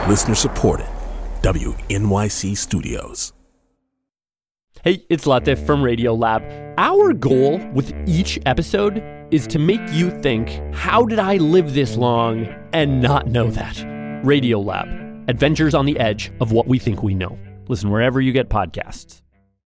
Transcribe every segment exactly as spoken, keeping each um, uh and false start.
Listener supported. W N Y C Studios. Hey, it's Latif from Radiolab. Our goal with each episode is to make you think, how did I live this long and not know that? Radiolab, adventures on the edge of what we think we know. Listen wherever you get podcasts.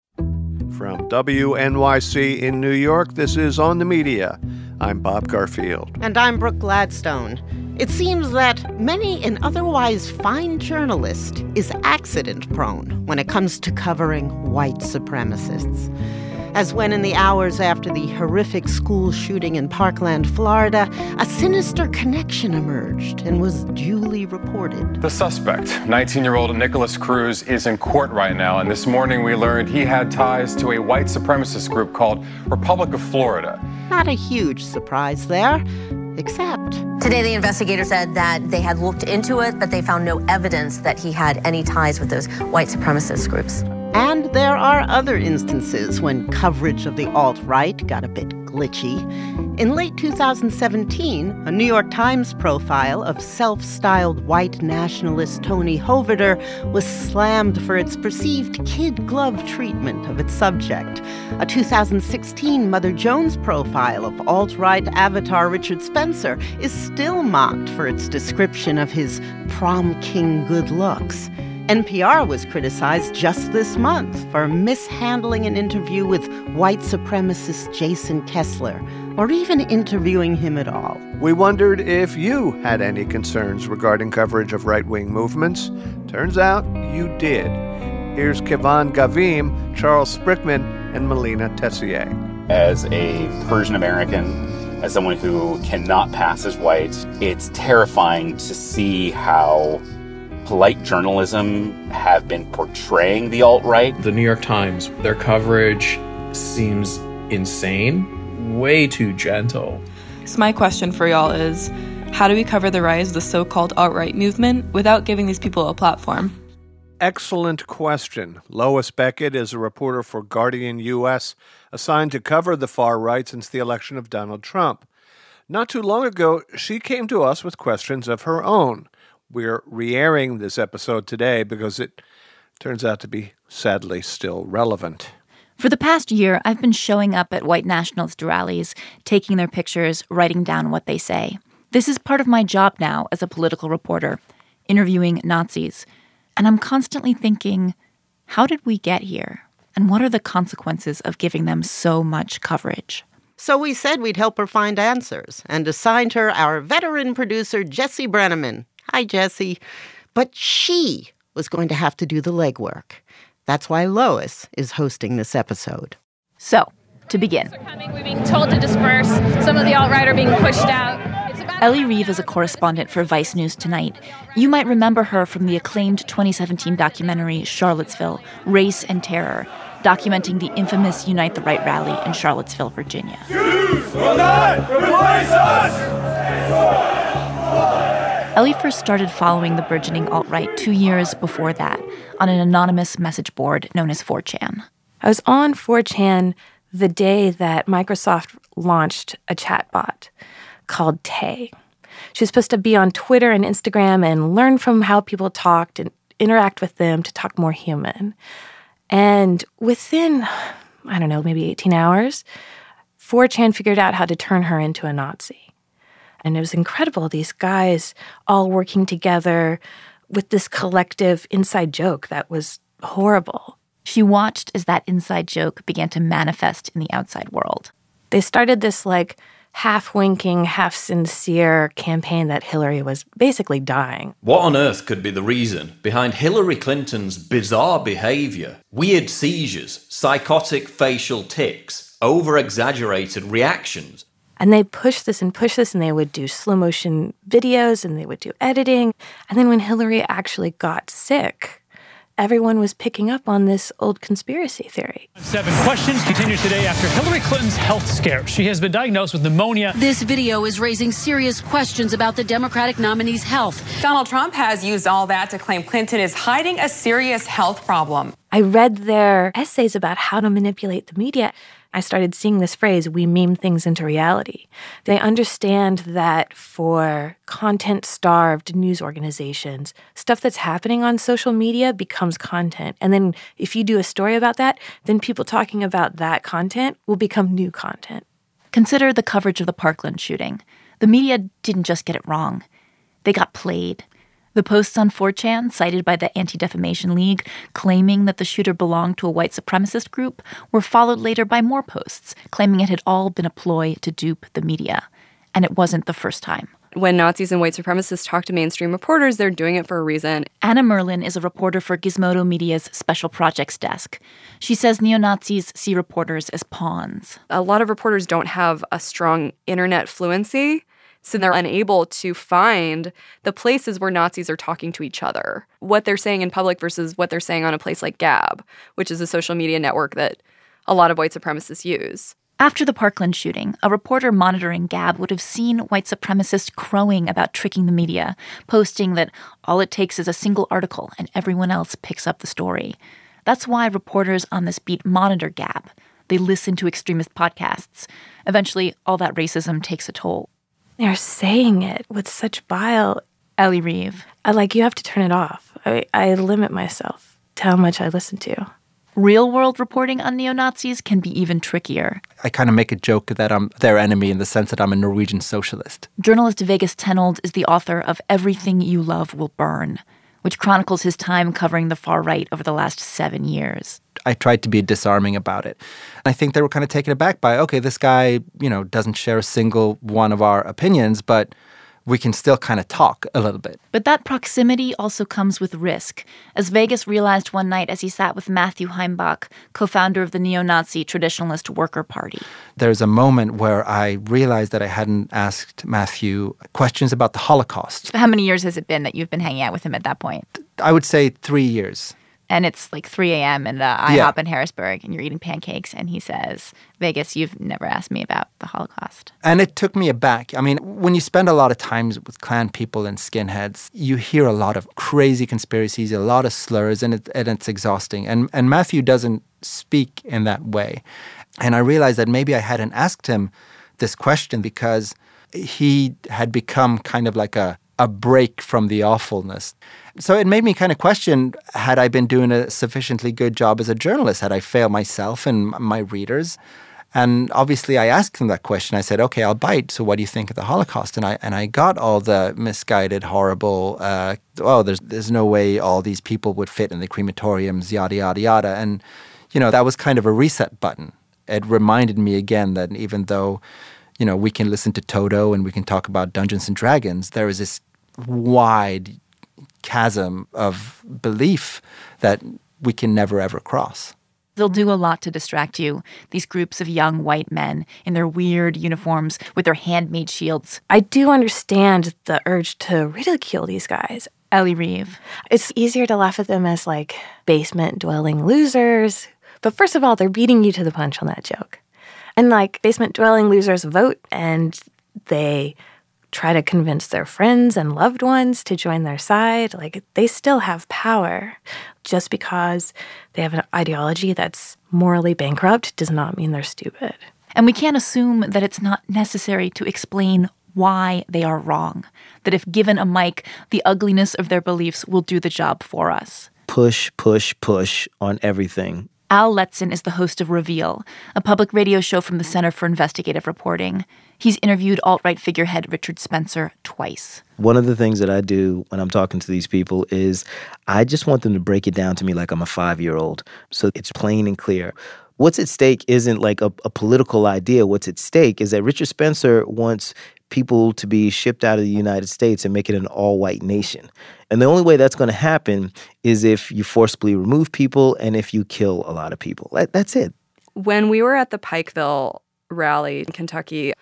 From W N Y C in New York, this is On the Media. I'm Bob Garfield. And I'm Brooke Gladstone. It seems that many an otherwise fine journalist is accident-prone when it comes to covering white supremacists. As when in the hours after the horrific school shooting in Parkland, Florida, a sinister connection emerged and was duly reported. The suspect, nineteen-year-old Nicholas Cruz, is in court right now, and this morning we learned he had ties to a white supremacist group called Republic of Florida. Not a huge surprise there, except... Today, the investigator said that they had looked into it, but they found no evidence that he had any ties with those white supremacist groups. And there are other instances when coverage of the alt-right got a bit glitchy. In late two thousand seventeen, a New York Times profile of self-styled white nationalist Tony Hoverder was slammed for its perceived kid-glove treatment of its subject. A two thousand sixteen Mother Jones profile of alt-right avatar Richard Spencer is still mocked for its description of his prom king good looks. N P R was criticized just this month for mishandling an interview with white supremacist Jason Kessler, or even interviewing him at all. We wondered if you had any concerns regarding coverage of right-wing movements. Turns out you did. Here's Kevan Gavim, Charles Sprickman, and Melina Tessier. As a Persian American, as someone who cannot pass as white, it's terrifying to see how polite journalism have been portraying the alt-right. The New York Times, their coverage seems insane, way too gentle. So my question for y'all is, how do we cover the rise of the so-called alt-right movement without giving these people a platform? Excellent question. Lois Beckett is a reporter for Guardian U S, assigned to cover the far right since the election of Donald Trump. Not too long ago, she came to us with questions of her own. We're re-airing this episode today because it turns out to be, sadly, still relevant. For the past year, I've been showing up at white nationalist rallies, taking their pictures, writing down what they say. This is part of my job now as a political reporter, interviewing Nazis. And I'm constantly thinking, how did we get here? And what are the consequences of giving them so much coverage? So we said we'd help her find answers and assigned her our veteran producer, Jesse Brenneman. Hi, Jesse. But she was going to have to do the legwork. That's why Lois is hosting this episode. So, to begin. We're being told to disperse. Some of the alt-right are being pushed out. Ellie Reeve is a correspondent for Vice News Tonight. You might remember her from the acclaimed twenty seventeen documentary Charlottesville, Race and Terror, documenting the infamous Unite the Right rally in Charlottesville, Virginia. Jews will not replace us! Ellie first started following the burgeoning alt-right two years before that on an anonymous message board known as four chan. I was on four chan the day that Microsoft launched a chatbot called Tay. She was supposed to be on Twitter and Instagram and learn from how people talked and interact with them to talk more human. And within, I don't know, maybe eighteen hours, four chan figured out how to turn her into a Nazi. And it was incredible, these guys all working together with this collective inside joke that was horrible. She watched as that inside joke began to manifest in the outside world. They started this, like, half-winking, half-sincere campaign that Hillary was basically dying. What on earth could be the reason behind Hillary Clinton's bizarre behavior? Weird seizures, psychotic facial tics, over-exaggerated reactions. And they pushed this and pushed this, and they would do slow-motion videos, and they would do editing. And then when Hillary actually got sick, everyone was picking up on this old conspiracy theory. Seven Questions continues today after Hillary Clinton's health scare. She has been diagnosed with pneumonia. This video is raising serious questions about the Democratic nominee's health. Donald Trump has used all that to claim Clinton is hiding a serious health problem. I read their essays about how to manipulate the media, I started seeing this phrase, we meme things into reality. They understand that for content-starved news organizations, stuff that's happening on social media becomes content. And then if you do a story about that, then people talking about that content will become new content. Consider the coverage of the Parkland shooting. The media didn't just get it wrong. They got played. The posts on four chan, cited by the Anti-Defamation League, claiming that the shooter belonged to a white supremacist group, were followed later by more posts, claiming it had all been a ploy to dupe the media. And it wasn't the first time. When Nazis and white supremacists talk to mainstream reporters, they're doing it for a reason. Anna Merlin is a reporter for Gizmodo Media's Special Projects Desk. She says neo-Nazis see reporters as pawns. A lot of reporters don't have a strong internet fluency, so they're unable to find the places where Nazis are talking to each other, what they're saying in public versus what they're saying on a place like Gab, which is a social media network that a lot of white supremacists use. After the Parkland shooting, a reporter monitoring Gab would have seen white supremacists crowing about tricking the media, posting that all it takes is a single article and everyone else picks up the story. That's why reporters on this beat monitor Gab. They listen to extremist podcasts. Eventually, all that racism takes a toll. They're saying it with such bile. Ellie Reeve. I like, you have to turn it off. I, I limit myself to how much I listen to. Real-world reporting on neo-Nazis can be even trickier. I kind of make a joke that I'm their enemy in the sense that I'm a Norwegian socialist. Journalist Vegas Tenold is the author of Everything You Love Will Burn, which chronicles his time covering the far right over the last seven years. I tried to be disarming about it. I think they were kind of taken aback by, okay, this guy, you know, doesn't share a single one of our opinions, but we can still kind of talk a little bit. But that proximity also comes with risk, as Vegas realized one night as he sat with Matthew Heimbach, co-founder of the neo-Nazi Traditionalist Worker Party. There's a moment where I realized that I hadn't asked Matthew questions about the Holocaust. How many years has it been that you've been hanging out with him at that point? I would say three years. And it's like three a.m. in the IHOP Yeah. in Harrisburg, and you're eating pancakes, and he says, Vegas, you've never asked me about the Holocaust. And it took me aback. I mean, when you spend a lot of time with Klan people and skinheads, you hear a lot of crazy conspiracies, a lot of slurs, and, it, and it's exhausting. And, and Matthew doesn't speak in that way. And I realized that maybe I hadn't asked him this question because he had become kind of like a, a break from the awfulness. So it made me kind of question, had I been doing a sufficiently good job as a journalist? Had I failed myself and my readers? And obviously I asked him that question. I said, okay, I'll bite. So what do you think of the Holocaust? And I and I got all the misguided, horrible, uh, oh, there's there's no way all these people would fit in the crematoriums, yada, yada, yada. And, you know, that was kind of a reset button. It reminded me again that even though, you know, we can listen to Toto and we can talk about Dungeons and Dragons, there is this wide chasm of belief that we can never, ever cross. They'll do a lot to distract you, these groups of young white men in their weird uniforms with their handmade shields. I do understand the urge to ridicule these guys. Ellie Reeve. It's easier to laugh at them as, like, basement-dwelling losers. But first of all, they're beating you to the punch on that joke. And, like, basement-dwelling losers vote, and they try to convince their friends and loved ones to join their side. Like, they still have power. Just because they have an ideology that's morally bankrupt does not mean they're stupid. And we can't assume that it's not necessary to explain why they are wrong. That if given a mic, the ugliness of their beliefs will do the job for us. Push, push, push on everything. Al Letson is the host of Reveal, a public radio show from the Center for Investigative Reporting. He's interviewed alt-right figurehead Richard Spencer twice. One of the things that I do when I'm talking to these people is I just want them to break it down to me like I'm a five-year-old. So it's plain and clear. What's at stake isn't like a, a political idea. What's at stake is that Richard Spencer wants people to be shipped out of the United States and make it an all-white nation. And the only way that's going to happen is if you forcibly remove people and if you kill a lot of people. That, that's it. When we were at the Pikeville rally in Kentucky,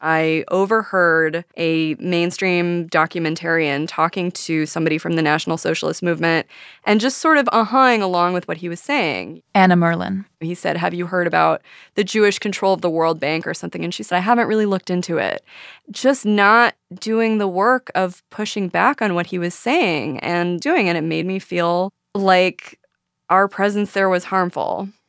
I overheard a mainstream documentarian talking to somebody from the National Socialist Movement and just sort of uh-huh-ing along with what he was saying. Anna Merlin. He said, have you heard about the Jewish control of the World Bank or something? And she said, I haven't really looked into it. Just not doing the work of pushing back on what he was saying and doing it. It made me feel like our presence there was harmful.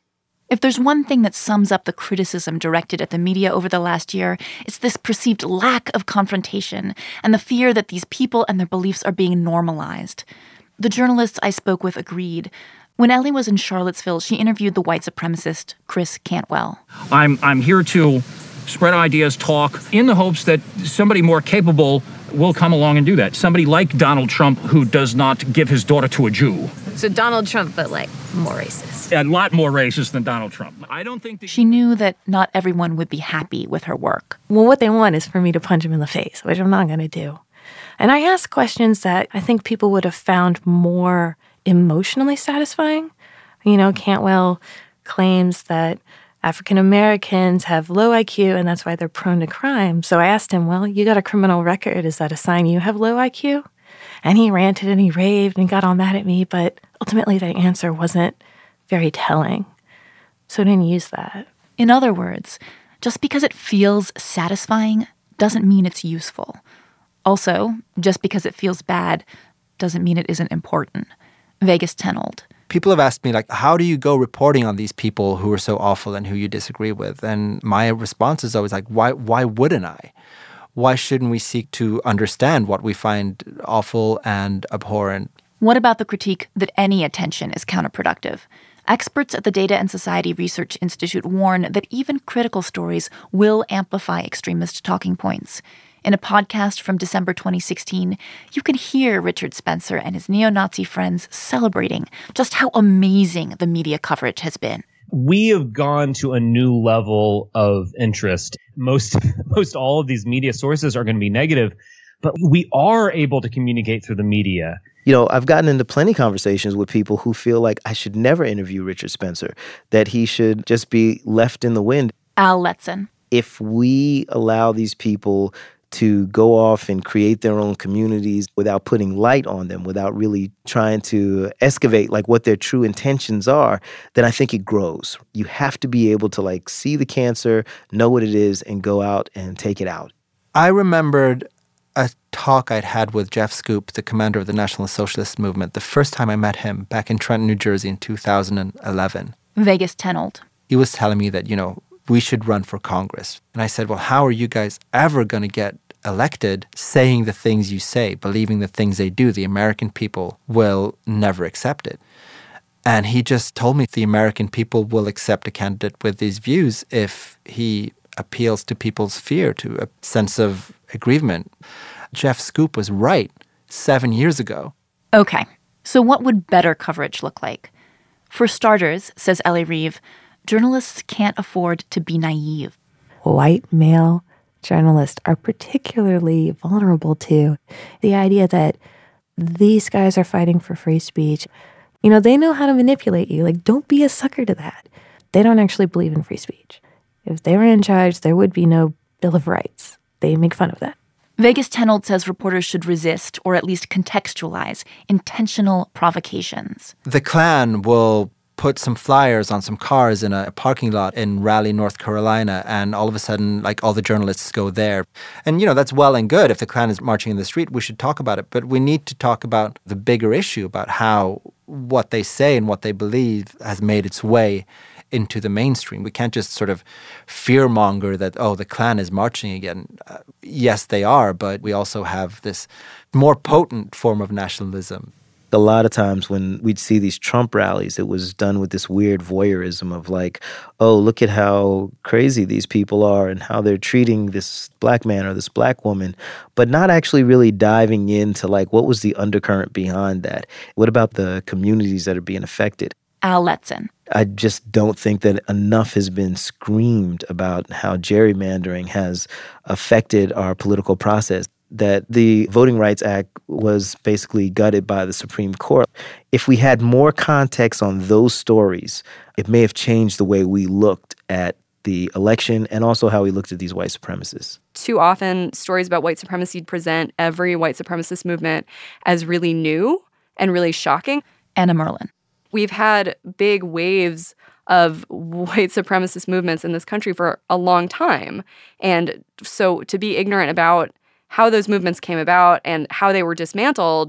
If there's one thing that sums up the criticism directed at the media over the last year, it's this perceived lack of confrontation and the fear that these people and their beliefs are being normalized. The journalists I spoke with agreed. When Ellie was in Charlottesville, she interviewed the white supremacist Chris Cantwell. I'm I'm here to spread ideas, talk, in the hopes that somebody more capable will come along and do that. Somebody like Donald Trump who does not give his daughter to a Jew. So Donald Trump, but like more racist. A lot more racist than Donald Trump. I don't think that she knew that not everyone would be happy with her work. Well, what they want is for me to punch him in the face, which I'm not going to do. And I asked questions that I think people would have found more emotionally satisfying. You know, Cantwell claims that African Americans have low I Q and that's why they're prone to crime. So I asked him, well, you got a criminal record. Is that a sign you have low I Q? And he ranted and he raved and got all mad at me, but ultimately that answer wasn't very telling. So I didn't use that. In other words, just because it feels satisfying doesn't mean it's useful. Also, just because it feels bad doesn't mean it isn't important. Vegas Tenold. People have asked me, like, how do you go reporting on these people who are so awful and who you disagree with? And my response is always like, why, why wouldn't I? Why shouldn't we seek to understand what we find awful and abhorrent? What about the critique that any attention is counterproductive? Experts at the Data and Society Research Institute warn that even critical stories will amplify extremist talking points. In a podcast from December twenty sixteen, you can hear Richard Spencer and his neo-Nazi friends celebrating just how amazing the media coverage has been. We have gone to a new level of interest. Most, most all of these media sources are going to be negative, but we are able to communicate through the media. You know, I've gotten into plenty of conversations with people who feel like I should never interview Richard Spencer, that he should just be left in the wind. Al Letson. If we allow these people to go off and create their own communities without putting light on them, without really trying to excavate like what their true intentions are, then I think it grows. You have to be able to like see the cancer, know what it is, and go out and take it out. I remembered a talk I'd had with Jeff Scoop, the commander of the National Socialist Movement, the first time I met him back in Trenton, New Jersey in two thousand eleven. Vegas Tenold. He was telling me that, you know, we should run for Congress. And I said, well, how are you guys ever going to get elected saying the things you say, believing the things they do? The American people will never accept it. And he just told me the American people will accept a candidate with these views if he appeals to people's fear, to a sense of aggrievement. Jeff Scoop was right seven years ago. Okay, so what would better coverage look like? For starters, says Ellie Reeve, journalists can't afford to be naive. White male journalists are particularly vulnerable to the idea that these guys are fighting for free speech. You know, they know how to manipulate you. Like, don't be a sucker to that. They don't actually believe in free speech. If they were in charge, there would be no Bill of Rights. They make fun of that. Vegas Tenold says reporters should resist, or at least contextualize, intentional provocations. The Klan will put some flyers on some cars in a parking lot in Raleigh, North Carolina, and all of a sudden, like, all the journalists go there. And, you know, that's well and good. If the Klan is marching in the street, we should talk about it. But we need to talk about the bigger issue, about how what they say and what they believe has made its way into the mainstream. We can't just sort of fearmonger that, oh, the Klan is marching again. Uh, yes, they are, but we also have this more potent form of nationalism. A lot of times when we'd see these Trump rallies, it was done with this weird voyeurism of like, oh, look at how crazy these people are and how they're treating this black man or this black woman, but not actually really diving into like, what was the undercurrent behind that? What about the communities that are being affected? Al Letson. I just don't think that enough has been screamed about how gerrymandering has affected our political process, that the Voting Rights Act was basically gutted by the Supreme Court. If we had more context on those stories, it may have changed the way we looked at the election and also how we looked at these white supremacists. Too often, stories about white supremacy present every white supremacist movement as really new and really shocking. Anna Merlan. We've had big waves of white supremacist movements in this country for a long time. And so to be ignorant about how those movements came about and how they were dismantled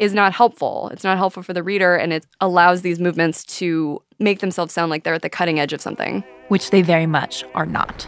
is not helpful. It's not helpful for the reader, and it allows these movements to make themselves sound like they're at the cutting edge of something. Which they very much are not.